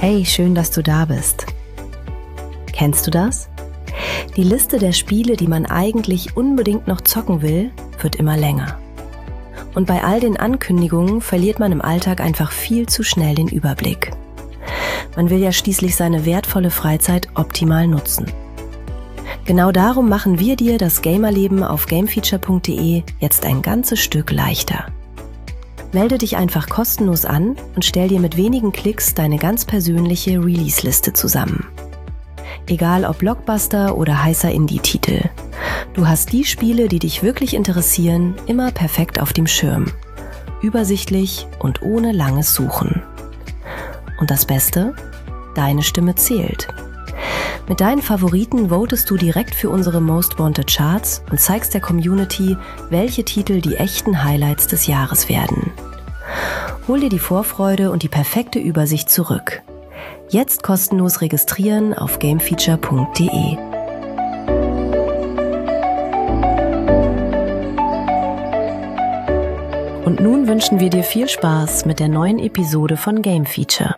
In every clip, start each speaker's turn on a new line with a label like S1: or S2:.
S1: Hey, schön, dass du da bist. Kennst du das? Die Liste der Spiele, die man eigentlich unbedingt noch zocken will, wird immer länger. Und bei all den Ankündigungen verliert man im Alltag einfach viel zu schnell den Überblick. Man will ja schließlich seine wertvolle Freizeit optimal nutzen. Genau darum machen wir dir das Gamerleben auf gamefeature.de jetzt ein ganzes Stück leichter. Melde dich einfach kostenlos an und stell dir mit wenigen Klicks deine ganz persönliche Release-Liste zusammen. Egal ob Blockbuster oder heißer Indie-Titel. Du hast die Spiele, die dich wirklich interessieren, immer perfekt auf dem Schirm. Übersichtlich und ohne langes Suchen. Und das Beste? Deine Stimme zählt. Mit deinen Favoriten votest du direkt für unsere Most Wanted Charts und zeigst der Community, welche Titel die echten Highlights des Jahres werden. Hol dir die Vorfreude und die perfekte Übersicht zurück. Jetzt kostenlos registrieren auf gamefeature.de. Und nun wünschen wir dir viel Spaß mit der neuen Episode von Game Feature.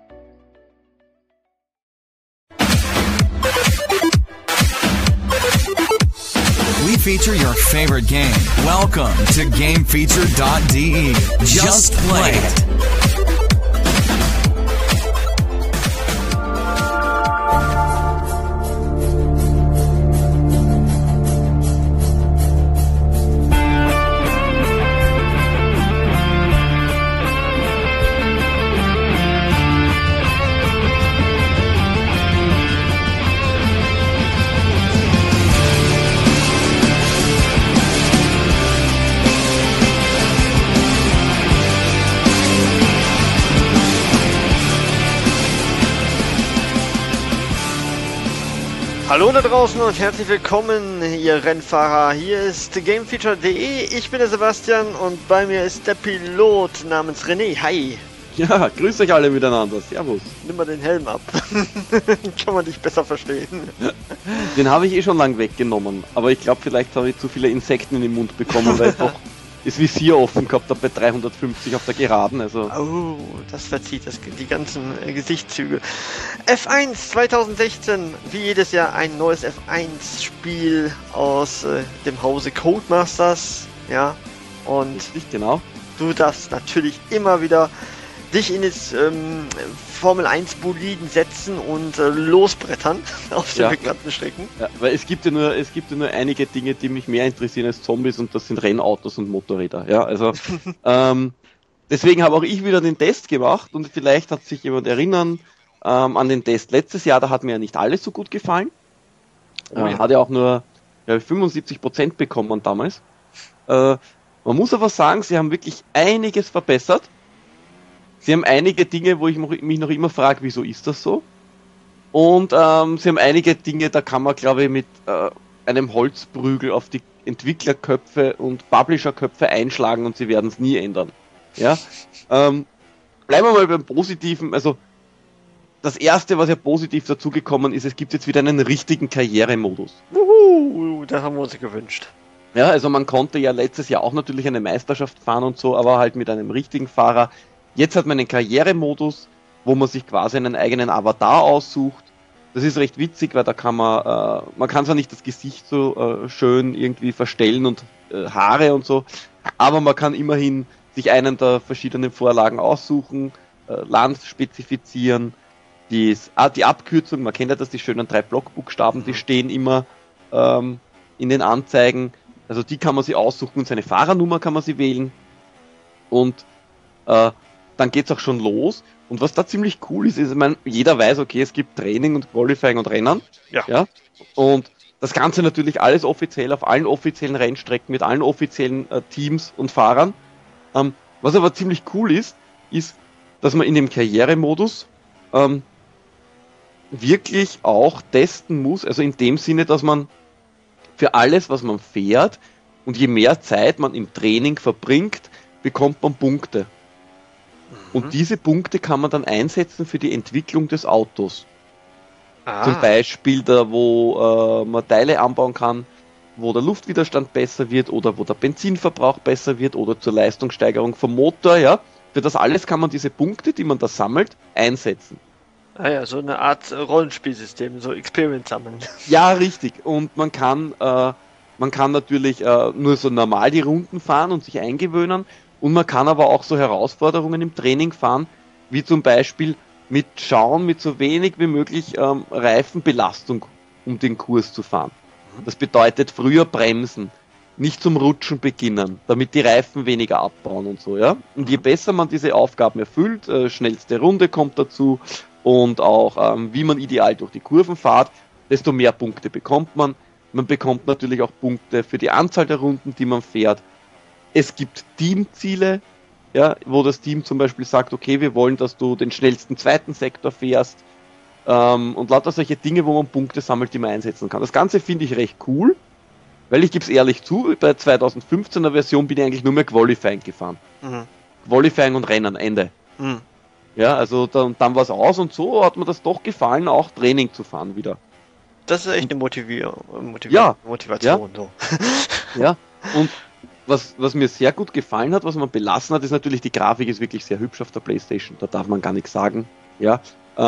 S2: We feature your favorite game. Welcome to GameFeature.de. Just play it.
S3: Hallo da draußen und herzlich willkommen, ihr Rennfahrer. Hier ist GameFeature.de. Ich bin der Sebastian und bei mir ist der Pilot namens René. Hi.
S4: Ja, grüßt euch alle miteinander. Servus.
S3: Nimm mal den Helm ab. Kann man dich besser verstehen.
S4: Den habe ich eh schon lang weggenommen. Aber ich glaube, vielleicht habe ich zu viele Insekten in den Mund bekommen, weil ich doch das Visier offen gehabt habe bei 350 auf der Geraden. Also.
S3: Oh, das verzieht die ganzen Gesichtszüge. F1 2016, wie jedes Jahr ein neues F1-Spiel aus dem Hause Codemasters. Ja, und
S4: richtig, genau.
S3: Du darfst natürlich immer wieder dich in das Formel 1 Boliden setzen und losbrettern auf den bekannten Strecken.
S4: Ja, weil es gibt ja nur einige Dinge, die mich mehr interessieren als Zombies, und das sind Rennautos und Motorräder. Ja, also deswegen habe auch ich wieder den Test gemacht, und vielleicht hat sich jemand erinnern an den Test letztes Jahr. Da hat mir ja nicht alles so gut gefallen. Hat ja auch nur 75% bekommen damals. Man muss aber sagen, sie haben wirklich einiges verbessert. Sie haben einige Dinge, wo ich mich noch immer frage, wieso ist das so? Und sie haben einige Dinge, da kann man, glaube ich, mit einem Holzprügel auf die Entwicklerköpfe und Publisherköpfe einschlagen und sie werden es nie ändern. Ja? Bleiben wir mal beim Positiven. Also das Erste, was ja positiv dazugekommen ist, es gibt jetzt wieder einen richtigen Karrieremodus.
S3: Das haben wir uns gewünscht.
S4: Ja, also man konnte ja letztes Jahr auch natürlich eine Meisterschaft fahren und so, aber halt mit einem richtigen Fahrer. Jetzt hat man einen Karrieremodus, wo man sich quasi einen eigenen Avatar aussucht. Das ist recht witzig, weil da kann man kann zwar nicht das Gesicht so schön irgendwie verstellen und Haare und so, aber man kann immerhin sich einen der verschiedenen Vorlagen aussuchen, Land spezifizieren, die Abkürzung, man kennt ja das, die schönen 3 Blockbuchstaben, die stehen immer in den Anzeigen, also die kann man sich aussuchen und seine Fahrernummer kann man sie wählen, und dann geht's auch schon los. Und was da ziemlich cool ist, ich meine, jeder weiß, okay, es gibt Training und Qualifying und Rennen. Ja. Und das Ganze natürlich alles offiziell auf allen offiziellen Rennstrecken mit allen offiziellen Teams und Fahrern. Was aber ziemlich cool ist, dass man in dem Karrieremodus wirklich auch testen muss, also in dem Sinne, dass man für alles, was man fährt, und je mehr Zeit man im Training verbringt, bekommt man Punkte. Und diese Punkte kann man dann einsetzen für die Entwicklung des Autos. Zum Beispiel da, wo man Teile anbauen kann, wo der Luftwiderstand besser wird oder wo der Benzinverbrauch besser wird oder zur Leistungssteigerung vom Motor. Ja. Für das alles kann man diese Punkte, die man da sammelt, einsetzen.
S3: Ah ja, so eine Art Rollenspielsystem, so Experience sammeln.
S4: Ja, richtig. Und man kann natürlich nur so normal die Runden fahren und sich eingewöhnen. Und man kann aber auch so Herausforderungen im Training fahren, wie zum Beispiel mit so wenig wie möglich Reifenbelastung, um den Kurs zu fahren. Das bedeutet früher bremsen, nicht zum Rutschen beginnen, damit die Reifen weniger abbauen und so, ja. Und je besser man diese Aufgaben erfüllt, schnellste Runde kommt dazu und auch wie man ideal durch die Kurven fährt, desto mehr Punkte bekommt man. Man bekommt natürlich auch Punkte für die Anzahl der Runden, die man fährt. Es gibt Teamziele, ja, wo das Team zum Beispiel sagt, okay, wir wollen, dass du den schnellsten zweiten Sektor fährst, und lauter solche Dinge, wo man Punkte sammelt, die man einsetzen kann. Das Ganze finde ich recht cool, weil ich gebe es ehrlich zu, bei 2015er Version bin ich eigentlich nur mehr Qualifying gefahren. Qualifying und Rennen, Ende. Ja, also dann war es aus und so hat mir das doch gefallen, auch Training zu fahren wieder.
S3: Das ist echt eine Motivation.
S4: Ja.
S3: So.
S4: Ja, und was mir sehr gut gefallen hat, was man belassen hat, ist natürlich, die Grafik ist wirklich sehr hübsch auf der PlayStation, da darf man gar nichts sagen. Ja,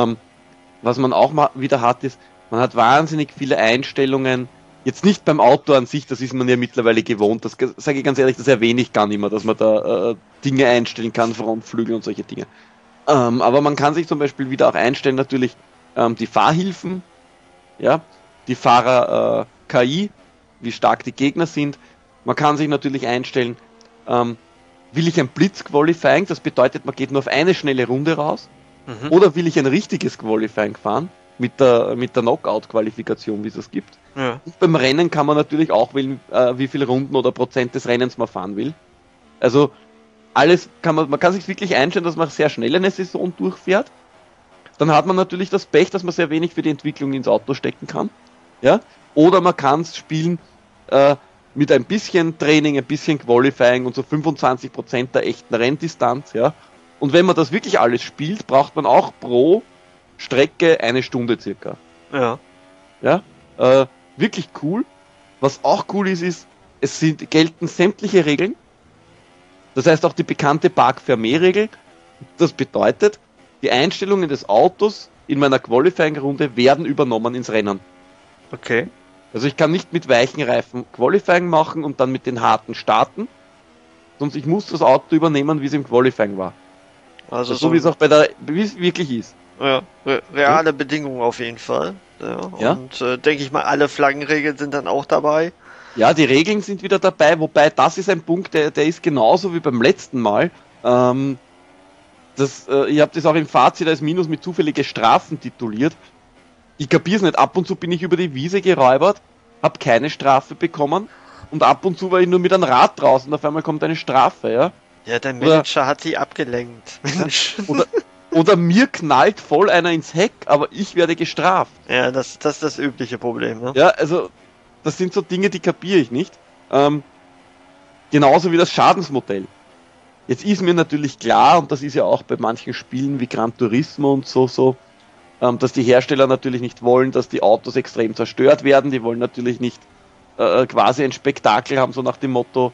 S4: was man auch mal wieder hat, ist, man hat wahnsinnig viele Einstellungen, jetzt nicht beim Auto an sich, das ist man ja mittlerweile gewohnt, das sage ich ganz ehrlich, das erwähne ich gar nicht mehr, dass man da Dinge einstellen kann, Frontflügel und solche Dinge. Aber man kann sich zum Beispiel wieder auch einstellen, natürlich die Fahrhilfen, ja, die Fahrer KI, wie stark die Gegner sind. Man kann sich natürlich einstellen, will ich ein Blitz-Qualifying, das bedeutet, man geht nur auf eine schnelle Runde raus, oder will ich ein richtiges Qualifying fahren, mit der Knockout-Qualifikation, wie es das gibt.
S3: Ja.
S4: Und beim Rennen kann man natürlich auch wählen, wie viele Runden oder Prozent des Rennens man fahren will. Also alles man kann sich wirklich einstellen, dass man sehr schnell eine Saison durchfährt. Dann hat man natürlich das Pech, dass man sehr wenig für die Entwicklung ins Auto stecken kann. Ja? Oder man kann es spielen mit ein bisschen Training, ein bisschen Qualifying und so 25% der echten Renndistanz. Ja? Und wenn man das wirklich alles spielt, braucht man auch pro Strecke 1 Stunde circa.
S3: Ja.
S4: Ja? Wirklich cool. Was auch cool ist, gelten sämtliche Regeln. Das heißt auch die bekannte Park-Fermé-Regel. Das bedeutet, die Einstellungen des Autos in meiner Qualifying-Runde werden übernommen ins Rennen.
S3: Okay.
S4: Also ich kann nicht mit weichen Reifen Qualifying machen und dann mit den harten starten, sonst ich muss das Auto übernehmen, wie es im Qualifying war.
S3: Also
S4: so wie es auch wie es wirklich ist.
S3: Ja, reale Bedingungen auf jeden Fall. Ja. Und denke ich mal, alle Flaggenregeln sind dann auch dabei.
S4: Ja, die Regeln sind wieder dabei, wobei das ist ein Punkt, der ist genauso wie beim letzten Mal. Ihr habt das auch im Fazit als Minus mit zufällige Strafen tituliert. Ich kapier's nicht, ab und zu bin ich über die Wiese geräubert, hab keine Strafe bekommen und ab und zu war ich nur mit einem Rad draußen und auf einmal kommt eine Strafe, ja.
S3: Ja, der Manager hat sie abgelenkt. Mensch.
S4: Oder mir knallt voll einer ins Heck, aber ich werde gestraft.
S3: Ja, das ist das übliche Problem, ne?
S4: Ja, also das sind so Dinge, die kapiere ich nicht. Genauso wie das Schadensmodell. Jetzt ist mir natürlich klar, und das ist ja auch bei manchen Spielen wie Gran Turismo und so, dass die Hersteller natürlich nicht wollen, dass die Autos extrem zerstört werden. Die wollen natürlich nicht quasi ein Spektakel haben, so nach dem Motto,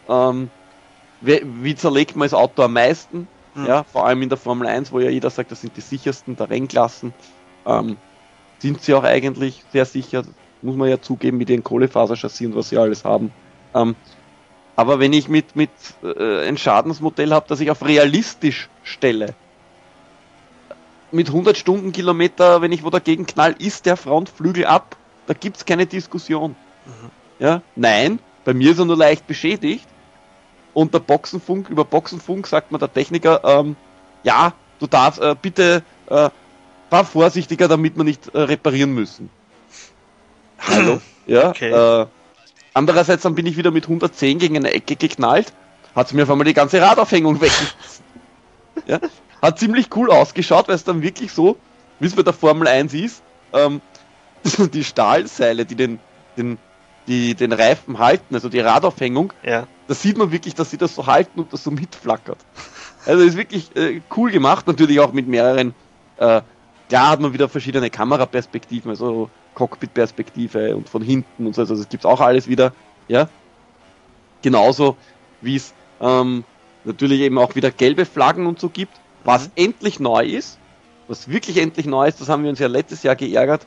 S4: wie zerlegt man das Auto am meisten? Ja, vor allem in der Formel 1, wo ja jeder sagt, das sind die sichersten der Rennklassen. Sind sie auch eigentlich sehr sicher, muss man ja zugeben, mit ihren Kohlefaserchassis und was sie alles haben. Aber wenn ich mit ein Schadensmodell habe, das ich auf realistisch stelle, mit 100 Stundenkilometer, wenn ich wo dagegen knall, ist der Frontflügel ab. Da gibt's keine Diskussion. Ja? Nein, bei mir ist er nur leicht beschädigt. Und über Boxenfunk sagt mir der Techniker, ja, du darfst bitte fahr vorsichtiger, damit wir nicht reparieren müssen. Hallo? Ja.
S3: Okay.
S4: Andererseits dann bin ich wieder mit 110 gegen eine Ecke geknallt, hat mir auf einmal die ganze Radaufhängung weggelassen. Ja? Hat ziemlich cool ausgeschaut, weil es dann wirklich so, wie es bei der Formel 1 ist, die Stahlseile, die den Reifen halten, also die Radaufhängung,
S3: Ja.
S4: da sieht man wirklich, dass sie das so halten und das so mitflackert. Also ist wirklich cool gemacht, natürlich auch mit mehreren, klar hat man wieder verschiedene Kameraperspektiven, also Cockpit-Perspektive und von hinten und so, also das gibt's auch alles wieder, ja. Genauso wie es natürlich eben auch wieder gelbe Flaggen und so gibt. Was endlich neu ist, was wirklich endlich neu ist, das haben wir uns ja letztes Jahr geärgert.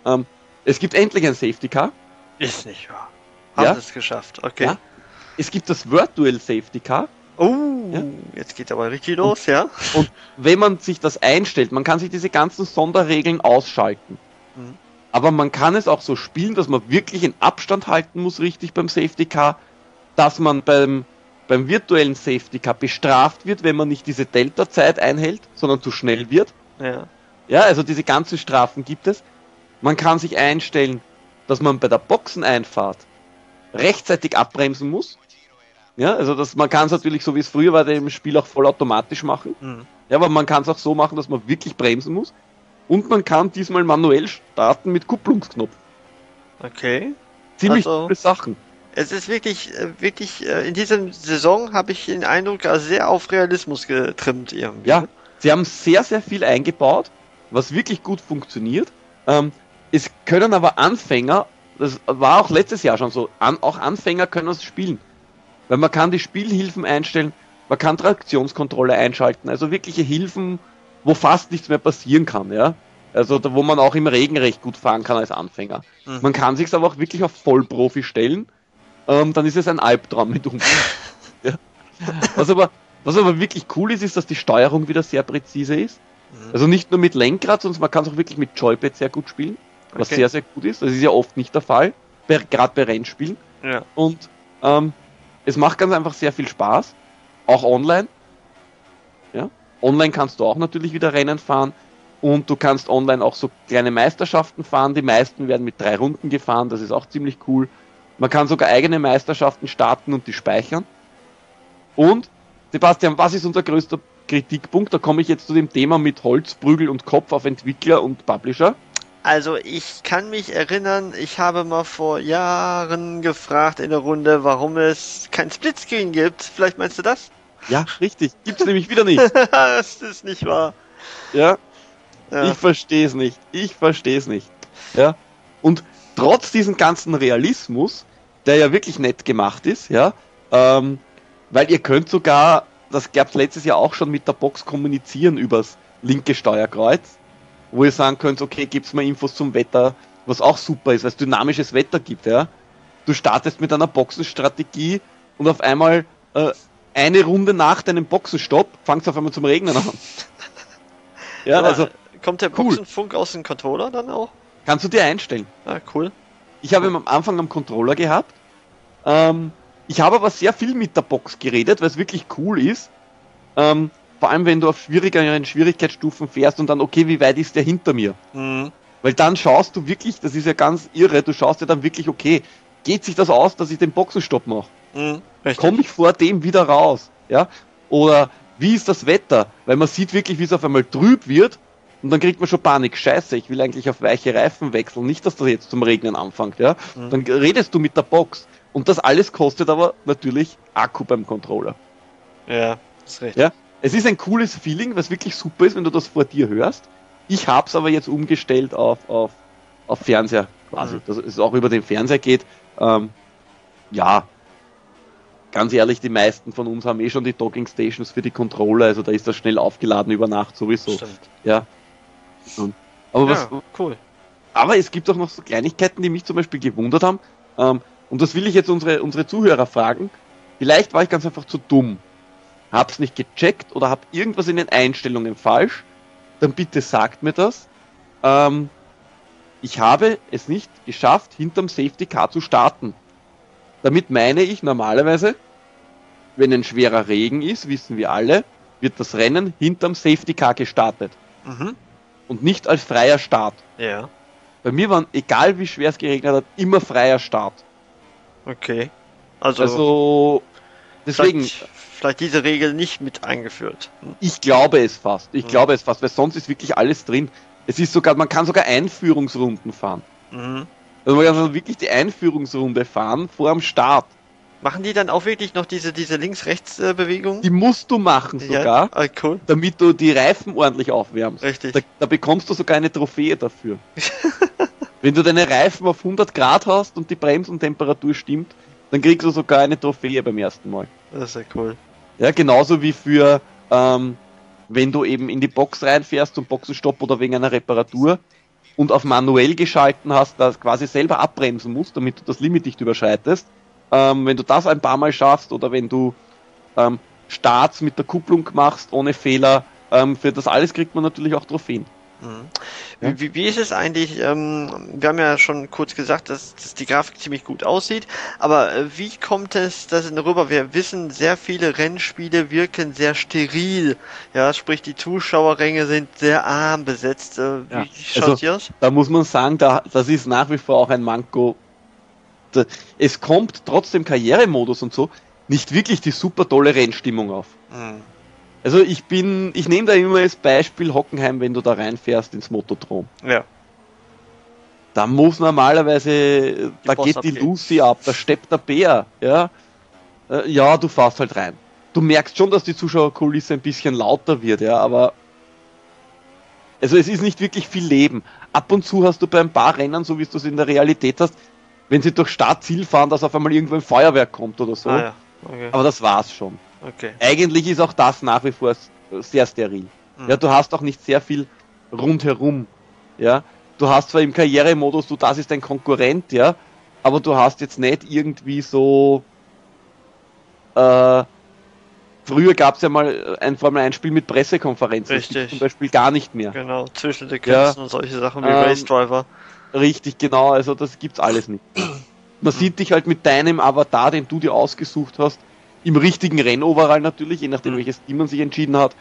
S4: Es gibt endlich ein Safety Car.
S3: Ist nicht wahr. Haben es geschafft, okay.
S4: Ja. Es gibt das Virtual Safety Car.
S3: Jetzt geht aber richtig los, ja.
S4: Und wenn man sich das einstellt, man kann sich diese ganzen Sonderregeln ausschalten.
S3: Mhm.
S4: Aber man kann es auch so spielen, dass man wirklich in Abstand halten muss, richtig beim Safety Car, dass man beim virtuellen Safety Car bestraft wird, wenn man nicht diese Delta-Zeit einhält, sondern zu schnell wird.
S3: Ja.
S4: Ja, also diese ganzen Strafen gibt es. Man kann sich einstellen, dass man bei der Boxeneinfahrt rechtzeitig abbremsen muss. Ja, also man kann es natürlich, so wie es früher war, im Spiel auch vollautomatisch machen.
S3: Mhm.
S4: Ja, aber man kann es auch so machen, dass man wirklich bremsen muss. Und man kann diesmal manuell starten mit Kupplungsknopf.
S3: Okay.
S4: Ziemlich coole Sachen.
S3: Es ist wirklich, in dieser Saison habe ich den Eindruck, sehr auf Realismus getrimmt irgendwie.
S4: Ja, sie haben sehr, sehr viel eingebaut, was wirklich gut funktioniert. Es können aber Anfänger, das war auch letztes Jahr schon so, auch Anfänger können es spielen. Weil man kann die Spielhilfen einstellen, man kann Traktionskontrolle einschalten, also wirkliche Hilfen, wo fast nichts mehr passieren kann, ja. Also da, wo man auch im Regen recht gut fahren kann als Anfänger.
S3: Mhm.
S4: Man kann sich aber auch wirklich auf Vollprofi stellen, dann ist es ein Albtraum mit uns. Ja. Was aber wirklich cool ist, dass die Steuerung wieder sehr präzise ist. Also nicht nur mit Lenkrad, sondern man kann es auch wirklich mit Joypad sehr gut spielen, was sehr, sehr gut ist. Das ist ja oft nicht der Fall, gerade bei Rennspielen.
S3: Ja.
S4: Und es macht ganz einfach sehr viel Spaß, auch online. Ja? Online kannst du auch natürlich wieder Rennen fahren und du kannst online auch so kleine Meisterschaften fahren. Die meisten werden mit 3 Runden gefahren, das ist auch ziemlich cool. Man kann sogar eigene Meisterschaften starten und die speichern. Und, Sebastian, was ist unser größter Kritikpunkt? Da komme ich jetzt zu dem Thema mit Holz, Prügel und Kopf auf Entwickler und Publisher.
S3: Also ich kann mich erinnern, ich habe mal vor Jahren gefragt in der Runde, warum es kein Splitscreen gibt. Vielleicht meinst du das?
S4: Ja, richtig. Gibt's nämlich wieder nicht.
S3: Das ist nicht wahr.
S4: Ja.
S3: Ja.
S4: Ich verstehe es nicht. Ja. Und trotz diesem ganzen Realismus, der ja wirklich nett gemacht ist, ja, weil ihr könnt sogar, das gab's letztes Jahr auch schon mit der Box kommunizieren übers linke Steuerkreuz, wo ihr sagen könnt, okay, gibt's mal Infos zum Wetter, was auch super ist, weil es dynamisches Wetter gibt, ja. Du startest mit einer Boxenstrategie und auf einmal eine Runde nach deinem Boxenstopp fangst du auf einmal zum Regnen an. Ja,
S3: Aber
S4: also
S3: kommt der
S4: cool.
S3: Boxenfunk aus dem Controller dann auch?
S4: Kannst du dir einstellen.
S3: Ah, cool.
S4: Ich habe ihn am Anfang am Controller gehabt. Ich habe aber sehr viel mit der Box geredet, weil es wirklich cool ist. Vor allem, wenn du auf schwierigeren Schwierigkeitsstufen fährst und dann, okay, wie weit ist der hinter mir?
S3: Mhm.
S4: Weil dann schaust du wirklich, das ist ja ganz irre, du schaust ja dann wirklich, okay, geht sich das aus, dass ich den Boxenstopp mache?
S3: Mhm. Richtig.
S4: Komme ich vor dem wieder raus? Ja? Oder wie ist das Wetter? Weil man sieht wirklich, wie es auf einmal trüb wird und dann kriegt man schon Panik. Scheiße, ich will eigentlich auf weiche Reifen wechseln, nicht, dass das jetzt zum Regnen anfängt. Ja?
S3: Mhm.
S4: Dann redest du mit der Box. Und das alles kostet aber natürlich Akku beim Controller.
S3: Ja, ist richtig.
S4: Ja? Es ist ein cooles Feeling, was wirklich super ist, wenn du das vor dir hörst. Ich habe es aber jetzt umgestellt auf Fernseher quasi, dass es auch über den Fernseher geht. Ja, ganz ehrlich, die meisten von uns haben eh schon die Docking Stations für die Controller, also da ist das schnell aufgeladen über Nacht sowieso.
S3: Stimmt.
S4: Ja. Aber
S3: Ja, cool.
S4: aber es gibt auch noch so Kleinigkeiten, die mich zum Beispiel gewundert haben. Und das will ich jetzt unsere Zuhörer fragen. Vielleicht war ich ganz einfach zu dumm. Hab's nicht gecheckt oder hab irgendwas in den Einstellungen falsch. Dann bitte sagt mir das. Ich habe es nicht geschafft, hinterm Safety Car zu starten. Damit meine ich normalerweise, wenn ein schwerer Regen ist, wissen wir alle, wird das Rennen hinterm Safety Car gestartet.
S3: Mhm.
S4: Und nicht als freier Start.
S3: Ja,
S4: Bei mir waren, egal wie schwer es geregnet hat, immer freier Start.
S3: okay.
S4: Also deswegen,
S3: vielleicht diese Regel nicht mit eingeführt.
S4: ich glaube es fast. Weil sonst ist wirklich alles drin. Es ist sogar, man kann sogar Einführungsrunden fahren.
S3: Mhm.
S4: Also man kann wirklich die Einführungsrunde fahren vor dem Start.
S3: Machen die dann auch wirklich noch diese Links-Rechts-Bewegung?
S4: Die musst du machen sogar,
S3: Ja, ah, cool.
S4: damit du die Reifen ordentlich aufwärmst.
S3: Richtig.
S4: Da bekommst du sogar eine Trophäe dafür. Wenn du deine Reifen auf 100 Grad hast und die Bremsentemperatur stimmt, dann kriegst du sogar eine Trophäe beim ersten Mal.
S3: Das ist ja cool.
S4: Ja, genauso wie für wenn du eben in die Box reinfährst zum Boxenstopp oder wegen einer Reparatur und auf manuell geschalten hast, dass quasi selber abbremsen musst, damit du das Limit nicht überschreitest. Wenn du das ein paar Mal schaffst oder wenn du Starts mit der Kupplung machst ohne Fehler, für das alles kriegt man natürlich auch Trophäen.
S3: Ja. Wie ist es eigentlich, wir haben ja schon kurz gesagt, dass die Grafik ziemlich gut aussieht, aber wie kommt es das rüber? Wir wissen, sehr viele Rennspiele wirken sehr steril, ja, sprich die Zuschauerränge sind sehr arm besetzt. Wie schaut ihr aus?
S4: Da muss man sagen, das ist nach wie vor auch ein Manko. Es kommt trotzdem Karrieremodus und so nicht wirklich die super tolle Rennstimmung auf. Also ich nehme da immer als Beispiel Hockenheim, wenn du da reinfährst ins Motodrom.
S3: Ja.
S4: Da muss normalerweise, da geht die Lucy ab, da steppt der Bär, ja. Ja, du fährst halt rein. Du merkst schon, dass die Zuschauerkulisse ein bisschen lauter wird, ja, aber also es ist nicht wirklich viel Leben. Ab und zu hast du bei ein paar Rennen, so wie du es in der Realität hast, wenn sie durch Start-Ziel fahren, dass auf einmal irgendwo ein Feuerwerk kommt oder so.
S3: Ja. Okay.
S4: Aber das war's schon.
S3: Okay.
S4: Eigentlich ist auch das nach wie vor sehr steril. Ja, du hast auch nicht sehr viel rundherum. Ja, du hast zwar im Karrieremodus, das ist ein Konkurrent, ja, aber du hast jetzt nicht irgendwie so. Früher gab es ja mal ein Formel-1-Spiel mit Pressekonferenzen.
S3: Richtig.
S4: Das gibt's zum Beispiel gar nicht mehr.
S3: Genau, zwischen den Grenzen und solche Sachen wie Race Driver.
S4: Richtig, genau, also das gibt's alles nicht. Man sieht dich halt mit deinem Avatar, den du dir ausgesucht hast, im richtigen Rennoverall natürlich, je nachdem welches Team man sich entschieden hat,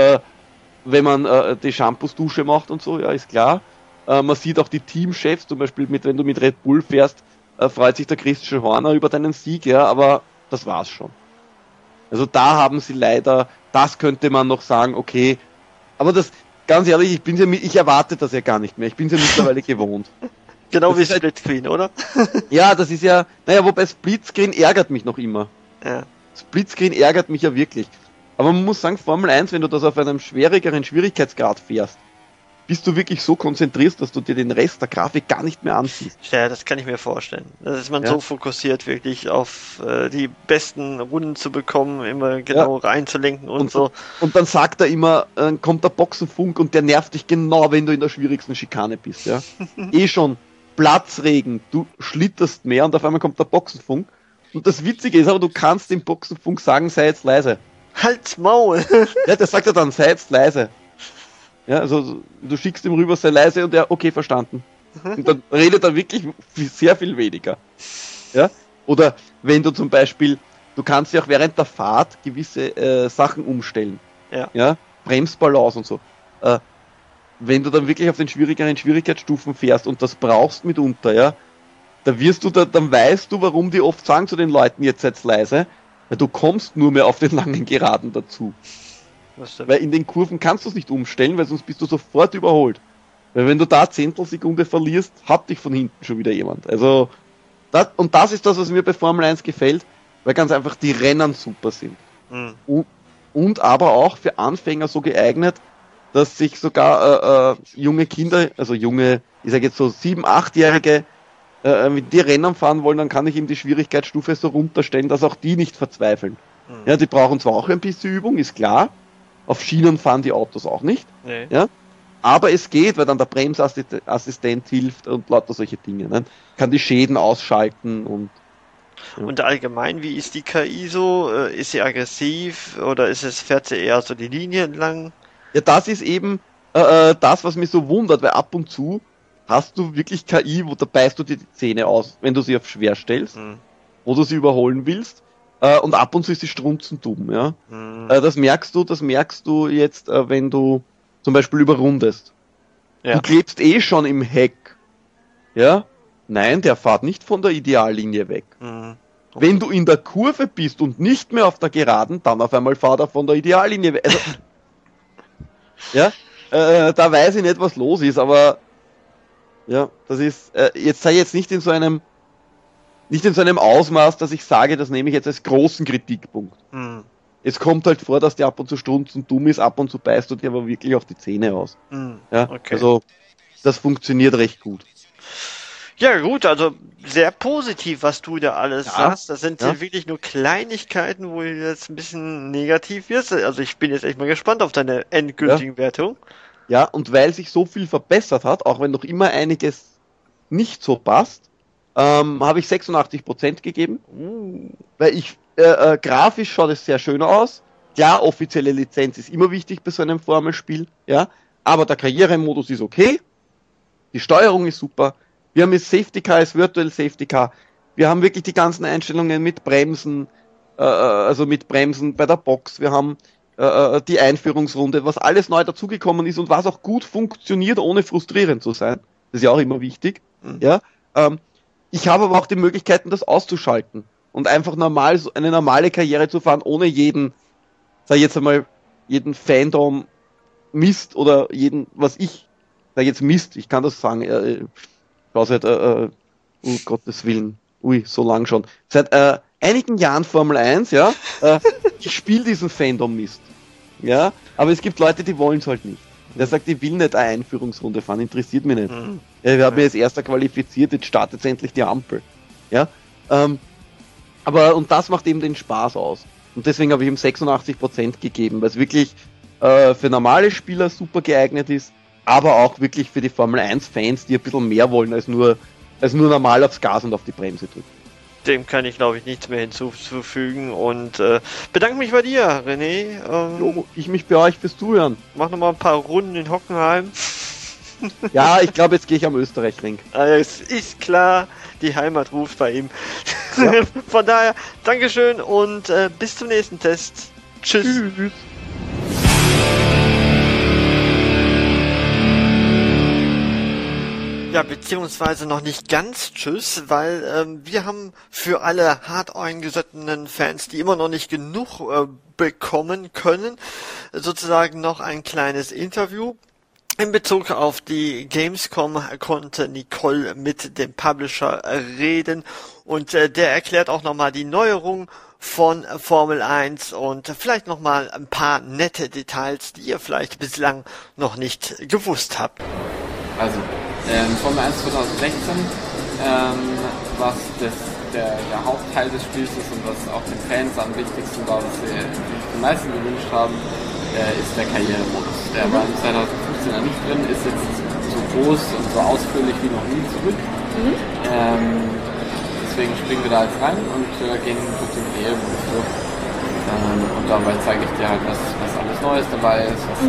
S4: wenn man die Shampoos-Dusche macht und so, ja, ist klar. Man sieht auch die Teamchefs, zum Beispiel wenn du mit Red Bull fährst, freut sich der Christian Horner über deinen Sieg, ja, aber das war's schon. Also da haben sie leider, das könnte man noch sagen, okay, aber das, ganz ehrlich, ich erwarte das ja gar nicht mehr, ich bin es ja mittlerweile gewohnt.
S3: Genau wie Splitscreen, oder?
S4: Ja, das ist ja, wobei Splitscreen ärgert mich noch immer.
S3: Ja.
S4: Splitscreen ärgert mich ja wirklich. Aber man muss sagen, Formel 1, wenn du das auf einem schwierigeren Schwierigkeitsgrad fährst, bist du wirklich so konzentriert, dass du dir den Rest der Grafik gar nicht mehr ansiehst.
S3: Ja, das kann ich mir vorstellen. Da ist man so fokussiert, wirklich auf die besten Runden zu bekommen, immer genau reinzulenken und so.
S4: Und dann sagt er immer, kommt der Boxenfunk und der nervt dich genau, wenn du in der schwierigsten Schikane bist. Ja? Schon Platzregen, du schlitterst mehr und auf einmal kommt der Boxenfunk. Und das Witzige ist aber, du kannst dem Boxenfunk sagen, sei jetzt leise.
S3: Halt's Maul!
S4: Ja, der sagt ja dann, sei jetzt leise. Ja, also du schickst ihm rüber, sei leise und er, okay, verstanden. Und dann redet er wirklich sehr viel weniger. Ja? Oder wenn du zum Beispiel, du kannst ja auch während der Fahrt gewisse Sachen umstellen. Ja? Bremsbalance und so. Wenn du dann wirklich auf den schwierigeren Schwierigkeitsstufen fährst und das brauchst mitunter, ja, dann weißt du, warum die oft sagen zu den Leuten, jetzt seid leise, weil du kommst nur mehr auf den langen Geraden dazu. Weil in den Kurven kannst du es nicht umstellen, weil sonst bist du sofort überholt. Weil wenn du da Zehntelsekunde verlierst, hat dich von hinten schon wieder jemand. Also, das ist das, was mir bei Formel 1 gefällt, weil ganz einfach die Rennen super sind. Und aber auch für Anfänger so geeignet, dass sich sogar junge Kinder, also junge, ich sage jetzt so 7-, 8-Jährige, die Rennen fahren wollen, dann kann ich ihm die Schwierigkeitsstufe so runterstellen, dass auch die nicht verzweifeln. Ja, die brauchen zwar auch ein bisschen Übung, ist klar. Auf Schienen fahren die Autos auch nicht.
S3: Nee.
S4: Ja, aber es geht, weil dann der Bremsassistent hilft und lauter solche Dinge. Ne? Kann die Schäden ausschalten und. Ja.
S3: Und allgemein, wie ist die KI so? Ist sie aggressiv oder fährt sie eher so die Linie entlang?
S4: Ja, das ist eben das, was mich so wundert, weil ab und zu hast du wirklich KI, da beißt du dir die Zähne aus, wenn du sie auf schwer stellst, wo du sie überholen willst. Und ab und zu ist sie strunzendumm, ja. Das merkst du jetzt, wenn du zum Beispiel überrundest. Ja. Du klebst schon im Heck. Ja? Nein, der fährt nicht von der Ideallinie weg. Okay. Wenn du in der Kurve bist und nicht mehr auf der Geraden, dann auf einmal fährt er von der Ideallinie weg. Also, ja? Da weiß ich nicht, was los ist, aber ja, das ist, jetzt sei jetzt nicht in so einem Ausmaß, dass ich sage, das nehme ich jetzt als großen Kritikpunkt. Es kommt halt vor, dass die ab und zu strunzendumm ist, ab und zu beißt du dir aber wirklich auf die Zähne aus. Ja, okay. Also das funktioniert recht gut.
S3: Ja gut, also sehr positiv, was du da alles sagst. Das sind wirklich nur Kleinigkeiten, wo du jetzt ein bisschen negativ wirst. Also ich bin jetzt echt mal gespannt auf deine endgültigen Wertung.
S4: Ja, und weil sich so viel verbessert hat, auch wenn noch immer einiges nicht so passt, habe ich 86% gegeben. Weil ich, grafisch schaut es sehr schön aus. Klar, offizielle Lizenz ist immer wichtig bei so einem Formelspiel, ja. Aber der Karrieremodus ist okay. Die Steuerung ist super. Wir haben jetzt Safety Car, als Virtual Safety Car. Wir haben wirklich die ganzen Einstellungen mit Bremsen, also mit Bremsen bei der Box. Wir haben die Einführungsrunde, was alles neu dazugekommen ist und was auch gut funktioniert, ohne frustrierend zu sein. Das ist ja auch immer wichtig. Ja. Ich habe aber auch die Möglichkeiten, das auszuschalten und einfach normal eine normale Karriere zu fahren, ohne jeden, sag ich jetzt einmal, jeden Fandom Mist oder jeden, was ich, sag jetzt Mist, ich kann das sagen, seit, Gottes Willen, so lang schon. Seit einigen Jahren Formel 1, ja, ich spiele diesen Fandom-Mist. Ja, aber es gibt Leute, die wollen es halt nicht. Der sagt, ich will nicht eine Einführungsrunde fahren, interessiert mich nicht. Ja, wir haben mich als erster qualifiziert, jetzt startet endlich die Ampel. Ja, und das macht eben den Spaß aus. Und deswegen habe ich ihm 86% gegeben, weil es wirklich für normale Spieler super geeignet ist, aber auch wirklich für die Formel 1 Fans, die ein bisschen mehr wollen als nur normal aufs Gas und auf die Bremse drücken.
S3: Dem kann ich, glaube ich, nichts mehr hinzufügen und bedanke mich bei dir, René.
S4: Ich mich bei euch fürs Zuhören.
S3: Mach nochmal ein paar Runden in Hockenheim.
S4: Ja, ich glaube, jetzt gehe ich am Österreich-Ring.
S3: Es ist klar, die Heimat ruft bei ihm. Ja. Von daher, Dankeschön und bis zum nächsten Test. Tschüss. Tschüss. Ja, beziehungsweise noch nicht ganz tschüss, weil wir haben für alle hart eingesetzten Fans, die immer noch nicht genug bekommen können, sozusagen noch ein kleines Interview. In Bezug auf die Gamescom konnte Nicole mit dem Publisher reden und der erklärt auch nochmal die Neuerung von Formel 1 und vielleicht nochmal ein paar nette Details, die ihr vielleicht bislang noch nicht gewusst habt.
S5: Also, Formel 1 2016, was der Hauptteil des Spiels ist und was auch den Fans am wichtigsten war, was sie die meisten gewünscht haben, ist der Karrieremodus. Der war im 2015 nicht drin, ist jetzt so groß und so ausführlich wie noch nie zurück. Deswegen springen wir da jetzt rein und gehen durch den Karrieremodus durch. Und dabei zeige ich dir halt, was alles Neues dabei ist, was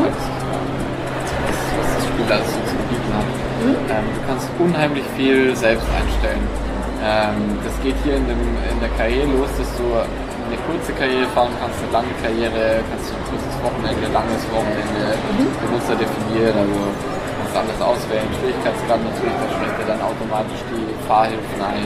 S5: das Spiel alles so zu bieten hat. Du kannst unheimlich viel selbst einstellen. Das geht hier in der Karriere los, dass du eine kurze Karriere fahren kannst, eine lange Karriere, kannst du ein kurzes Wochenende, langes Wochenende, Benutzer definieren, also kannst alles auswählen. Schwierigkeitsgrad natürlich, da stellt dir dann automatisch die Fahrhilfen ein.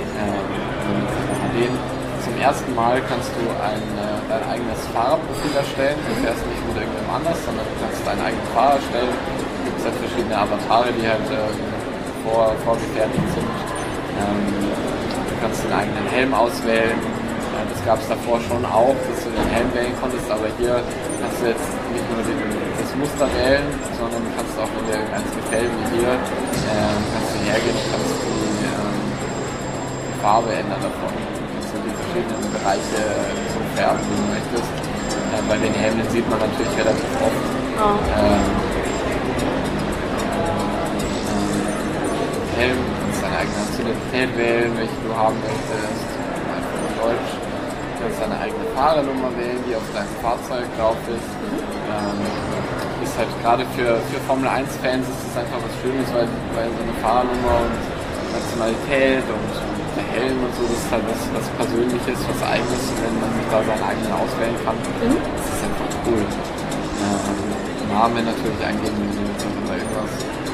S5: Zum ersten Mal kannst du dein eigenes Fahrerprofil erstellen. Du fährst nicht mit irgendjemandem anders, sondern du kannst deinen eigenen Fahrer erstellen. Es gibt halt verschiedene Avatare, die halt vorgefertigt sind. Du kannst den eigenen Helm auswählen. Das gab es davor schon auch, dass du den Helm wählen konntest, aber hier kannst du jetzt nicht nur das Muster wählen, sondern du kannst auch, wenn dir eins gefällt, wie hier, kannst du hergehen und kannst die Farbe ändern davon. Die verschiedenen Bereiche zum Färben, wie du möchtest. Bei den Helmen sieht man natürlich relativ oft. Helm, du kannst deine eigene Nationalität wählen, welche du haben möchtest, einfach in Deutsch. Du kannst deine eigene Fahrernummer wählen, die auf deinem Fahrzeug drauf ist. Ist halt gerade für Formel 1 Fans ist es einfach was Schönes, weil so eine Fahrernummer und Nationalität und der Helm und so, das ist halt was Persönliches, was Eigenes, wenn man sich da seinen eigenen auswählen kann. Das ist einfach cool. Name natürlich eingeben, oder irgendwas.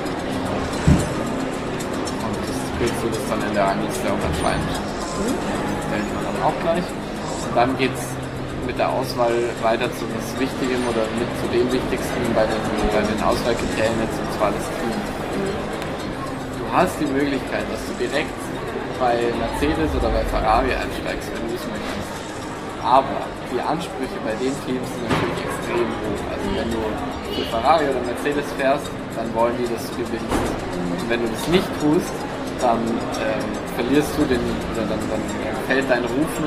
S5: Und das Kürzel ist dann in der Rangliste auch anscheinend. Das wählt man dann auch gleich. Und dann geht es mit der Auswahl weiter zu was Wichtigem oder mit zu dem Wichtigsten bei den Auswahlkriterien jetzt, und zwar das Team. Du hast die Möglichkeit, dass du direkt bei Mercedes oder bei Ferrari einsteigst, wenn du es möchtest. Aber die Ansprüche bei den Teams sind natürlich extrem hoch. Also wenn du für Ferrari oder Mercedes fährst, dann wollen die, dass du gewinnst. Und wenn du das nicht tust, dann verlierst du dann fällt dein Ruf mit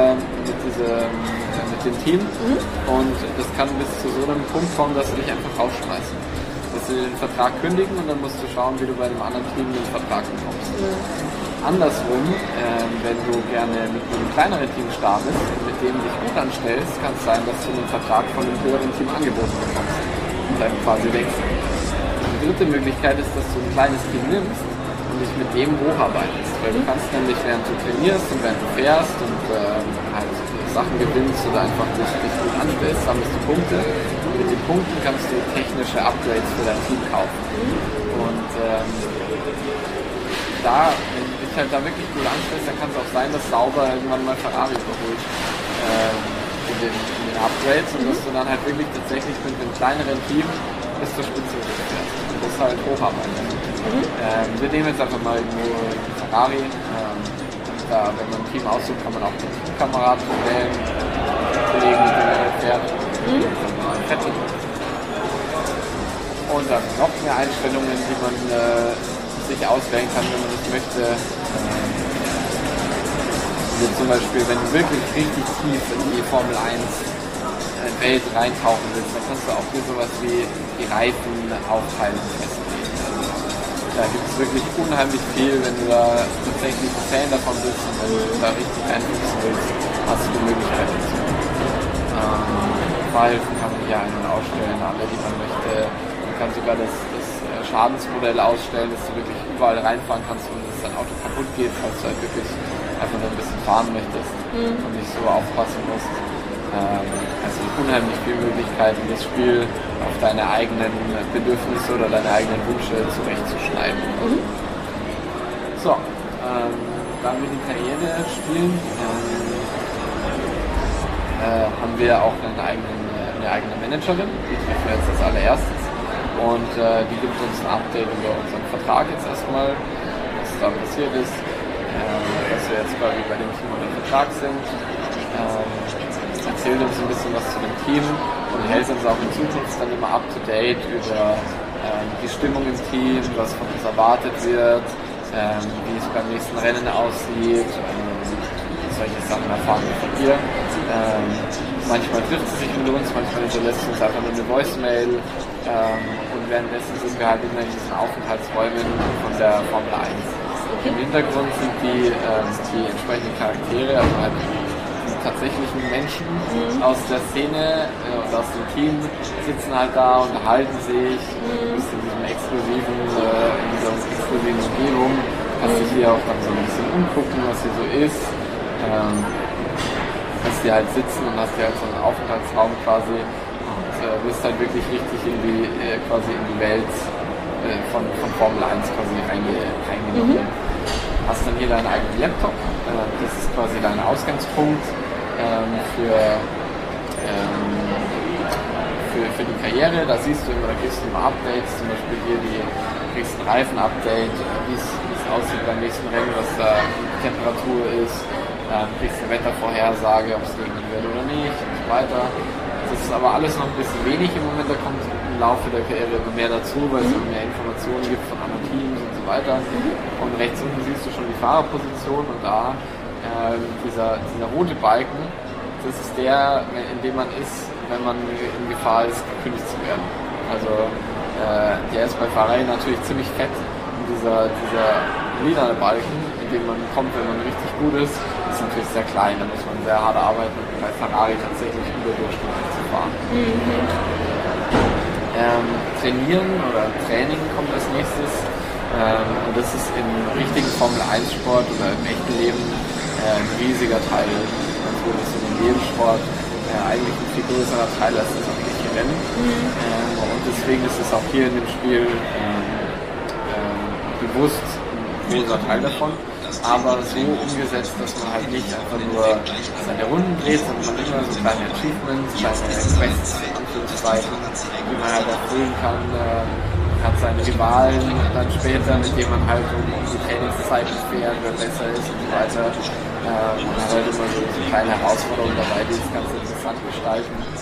S5: dem Team und das kann bis zu so einem Punkt kommen, dass sie dich einfach rausschmeißen. Dass sie den Vertrag kündigen und dann musst du schauen, wie du bei einem anderen Team den Vertrag bekommst. Andersrum, wenn du gerne mit einem kleineren Team startest und mit dem dich gut anstellst, kann es sein, dass du einen Vertrag von einem höheren Team angeboten bekommst und dann quasi wechselst. Die dritte Möglichkeit ist, dass du ein kleines Team nimmst und dich mit dem hocharbeitest. Weil du kannst nämlich, während du trainierst und während du fährst und halt Sachen gewinnst oder einfach dich gut anstellst, sammelst du Punkte und mit den Punkten kannst du technische Upgrades für dein Team kaufen. Und wenn du dich halt da wirklich gut anstellst, dann kann es auch sein, dass Sauber irgendwann mal Ferrari überholt in den Upgrades und dass du dann halt wirklich tatsächlich mit einem kleineren Team bis zur Spitze fährst. Und das halt hocharbeiten. Wir nehmen jetzt einfach mal nur Ferrari. Wenn man ein Team aussucht, kann man auch den Teamkameraden wählen, Kollegen, mit denen man fährt. Und dann noch mehr Einstellungen, die man sich auswählen kann, wenn man das möchte. Wie zum Beispiel, wenn du wirklich richtig tief in die Formel 1 Welt reintauchen willst, dann kannst du auch hier sowas wie die Reifenaufteilung festlegen. Da gibt es wirklich unheimlich viel, wenn du da tatsächlich ein Fan davon bist und wenn du da richtig einfuchsen willst, hast du die Möglichkeit dazu. Verhalten kann man hier ein- und ausstellen, alle, die man möchte. Man kann sogar das Schadensmodell ausstellen, dass du wirklich überall reinfahren kannst und dass dein Auto kaputt geht, falls du halt wirklich einfach nur ein bisschen fahren möchtest und nicht so aufpassen musst. Also unheimlich viele Möglichkeiten, das Spiel auf deine eigenen Bedürfnisse oder deine eigenen Wünsche zurechtzuschneiden. So, da wir die Karriere spielen, haben wir auch eine eigene Managerin, die treffen wir jetzt als allererstes. Und die gibt uns ein Update über unseren Vertrag jetzt erstmal, was da passiert ist, dass wir jetzt quasi bei dem Team unter Vertrag sind. Erzählt uns ein bisschen was zu dem Team und hält uns auch in Zukunft dann immer up to date über die Stimmung im Team, was von uns erwartet wird, wie es beim nächsten Rennen aussieht. Solche Sachen erfahren wir von ihr. Manchmal trifft sie sich mit uns, manchmal hinterlässt sie uns einfach nur eine Voicemail. Und währenddessen sind wir halt immer in diesen Aufenthaltsräumen von der Formel 1. Im Hintergrund sind die entsprechenden Charaktere, also halt die tatsächlichen Menschen aus der Szene und aus dem Team sitzen halt da, unterhalten sich, bist in dieser exklusiven Umgebung, kannst dich hier auch dann so ein bisschen umgucken, was hier so ist. Kannst hier halt sitzen und hast hier halt so einen Aufenthaltsraum quasi und bist halt wirklich richtig in die Welt von Formel 1 quasi reingenommen. Hast dann hier deinen eigenen Laptop, das ist quasi dein Ausgangspunkt für die Karriere. Da siehst du immer, da kriegst du immer Updates, zum Beispiel hier kriegst ein Reifen-Update, wie es aussieht beim nächsten Rennen, was da die Temperatur ist, kriegst eine Wettervorhersage, ob es regnen wird oder nicht und so weiter. Das ist aber alles noch ein bisschen wenig im Moment, da kommt im Laufe der Karriere immer mehr dazu, weil es immer mehr Informationen gibt von anderen Teams und so weiter. Und rechts unten siehst du schon die Fahrerposition und da dieser rote Balken, das ist der, in dem man ist, wenn man in Gefahr ist, gekündigt zu werden. Also der ist bei Ferrari natürlich ziemlich fett und dieser lilane Balken, in dem man kommt, wenn man richtig gut ist natürlich sehr klein, da muss man sehr hart arbeiten, um bei Ferrari tatsächlich überdurchschnittlich zu fahren. Trainieren oder Training kommt als nächstes und das ist im richtigen Formel 1 Sport oder im echten Leben ein riesiger Teil, natürlich in jedem Sport eigentlich ein viel größerer Teil als das eigentliche Rennen und deswegen ist es auch hier in dem Spiel bewusst ein großer Teil davon, aber so umgesetzt, dass man halt nicht einfach nur seine Runden dreht, sondern man immer so kleine Achievements, kleine Quests, in Anführungszeichen, die man halt erfüllen kann, hat seine Rivalen dann später, mit denen man halt um die Trainingszeiten fährt, wer besser ist und so weiter. Man hat halt immer so kleine Herausforderungen dabei, die das Ganze interessant gestalten.